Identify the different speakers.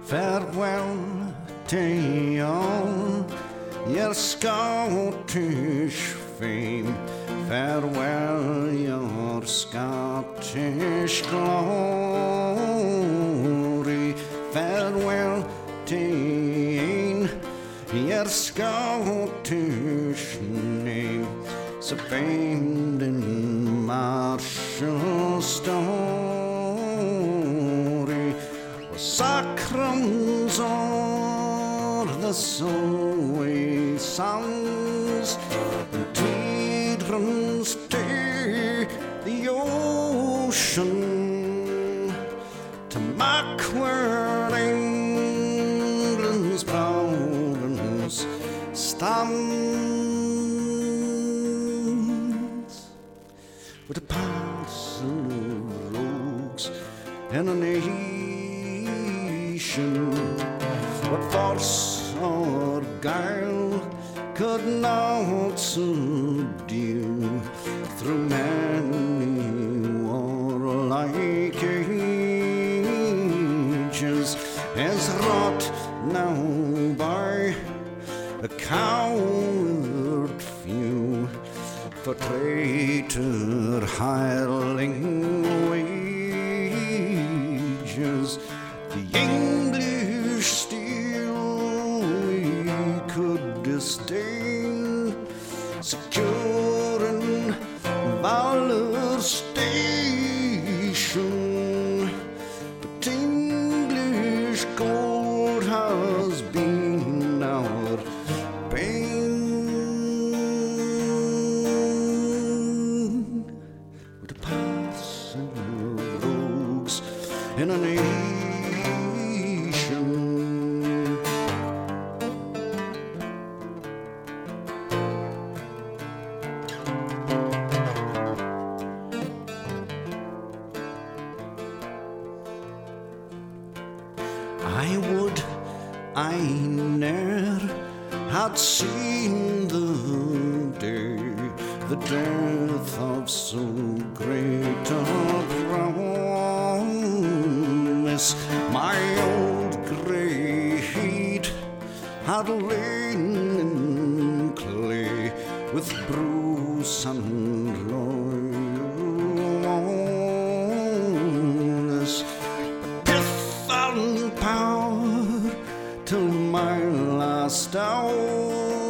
Speaker 1: Farewell to all your Scottish fame, farewell your Scottish glory, farewell to your Scottish name, so famed in martial story. Sacrams are the Solway songs, and Tidrums to the ocean, to mock where England's province stands, with a parcel of rogues and a nation. What force or guile could not subdue through many warlike ages, is wrought now by a coward few, for traitor hireling wages. The English steel we could disdain, secure in valor's station, but English gold has been our bane, with a passing of rogues in a nation. I would I ne'er had seen the day, the death of so great a promise. My old grey head had lain in clay, with bruise and loneliness, pith and power till my last hour.